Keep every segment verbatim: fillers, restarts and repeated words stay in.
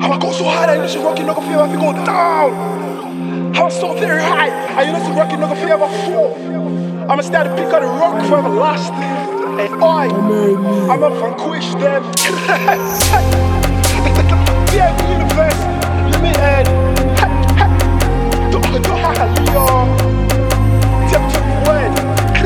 I'ma go so high that you should rock, you're not gonna feel if you go down. I'm so very high, and you know to rock, you're not gonna feel ever fall. I'ma start to pick up the rock for everlasting. Hey, oi, I'm a vanquish them. Yeah, the universe, limited. Don't don't have a Leo. Tempted word.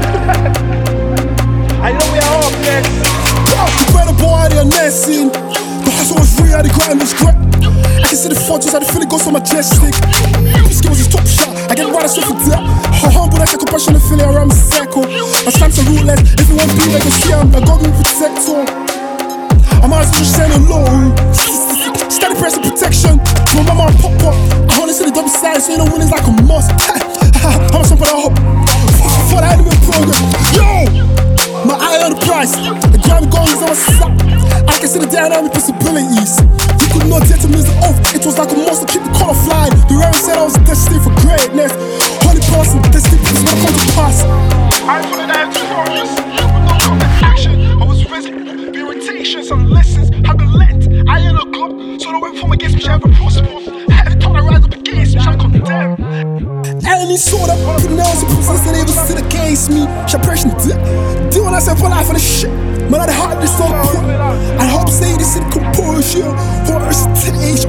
I know we are all blessed. You better boy, they're nesting. The hustle was real, the grind was great. I can see the photos, I feel it go so majestic. This game was his top shot, I get right off with that. How humble, that's a compassionate feeling around my circle. My stamps are ruthless, if you want to be, they can see I'm the God will protect all. I'm out just saying alone. Steady pressing protection. My mama pop pop. I wanna see the double side, so you know when it's like a must. I'm a son for that hop. For the enemy program. Yo! My eye on the price. The grind going is on my side. I can see the dynamic possibilities. You could not get to miss the oath. It was like a monster, keep the color flying. The raven said I was destined for greatness. Holy person, destined is what come to pass. I put it out to focus. You would not come to action. I was resident. Be irritations and lessons. Have been lent. I ain't a club. So the way from against me, I have a prosper. I have to rise up against me, I condemn. Enemy saw that the nails and process that they ever sit against me. She pressure the do when I say for life for the shit. Man, I had this on put. I hope say this in composure. For a stage.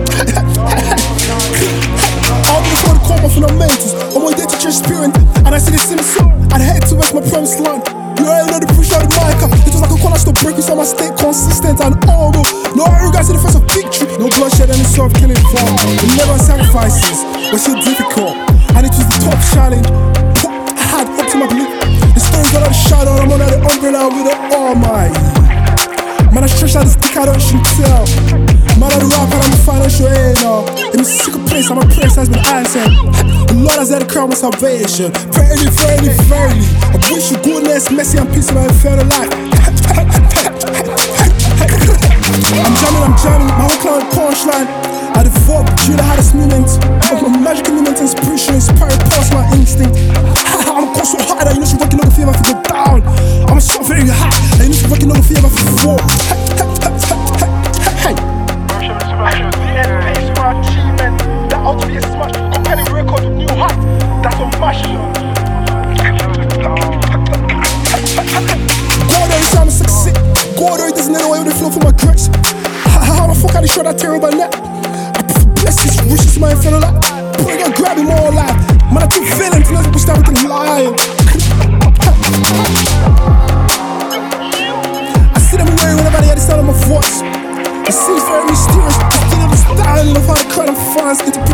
I'll be before the call my fundamentals. I'm on day to change spirit. And I see this in the sun. I'd head towards my promised land. You already know the push out the mic. It was like a corner stop breaking, so I stay consistent and humble. No arrogance in the face of victory. No bloodshed and the soft killing fall. And never sacrifices was so difficult. And it was the top challenge. I had up to my belief. The stories out of the shadow, I'm under the umbrella with the almighty. Man, I stretch out the stick, I don't shoot tell. Man, I the rap and I'm the financial aid now. In a secret place, and my prayer has been answered. The Lord has had a crown of salvation. Verily, verily, verily. I wish you goodness, mercy, and peace in my infernal life. I'm jamming, I'm jamming, my whole clown punchline. I devote you the hardest moment. Of my magical moment, inspiration, inspired past my instinct. I'm going so high that you know she's working on the fear if I go down. I'm so very high that you know she's working on the fear if I fall. Hey, hey, The my achievement. That ought to be a smash. Compelling record with new height. That's a mash. God, every time I succeed. God, every doesn't know why they flow for my crutch. How the fuck I show that terrible net? I put blessings, riches in my infernal life. Bring and grab him all alive. Man, I keep feeling till people start with lying. I see them wearing whenever they hear the sound of my voice. It seems very mysterious. I still understand of how the crowd of fans get to